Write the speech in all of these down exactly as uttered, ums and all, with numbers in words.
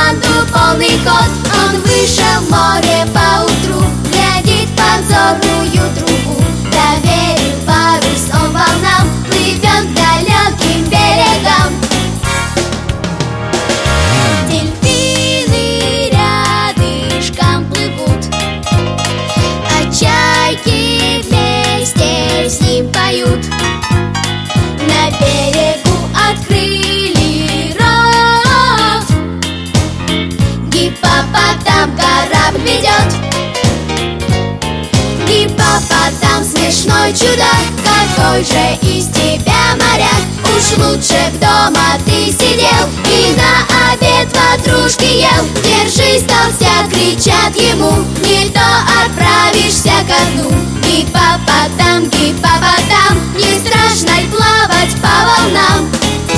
команду полный ход. Он вышел в море поутру, глядит в подзорную трубу. Доверил парус он волнам, плывет к далеким берегам. Дельфины рядышком плывут, а чайки вместе с ним поют. На берегу открыли рот, гиппопотам корабль ведет. Гиппопотам, смешной чудак, какой же из тебя моряк? Уж лучше б дома ты сидел и на обед ватрушки ел. Держись, толстяк, кричат ему, не то отправишься ко дну. Гиппопотам, гиппопотам, не страшно ли плавать по волнам?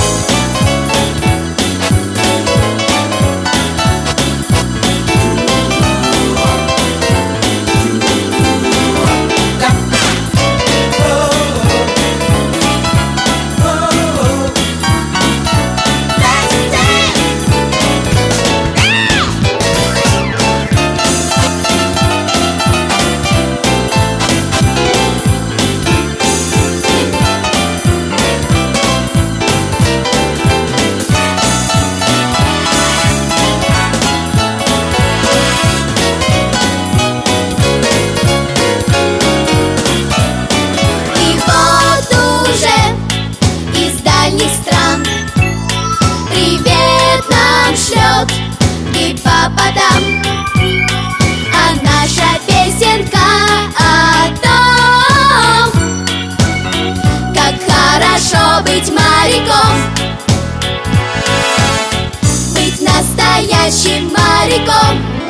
Стран привет нам шлет гиппопотам, а наша песенка о том, как хорошо быть моряком, быть настоящим моряком.